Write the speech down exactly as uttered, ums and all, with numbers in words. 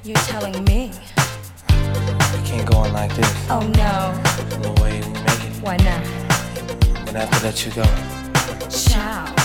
You're telling me. We can't go on like this. Oh no. No way we make it. Why not? Gonna have to let you go. Ciao.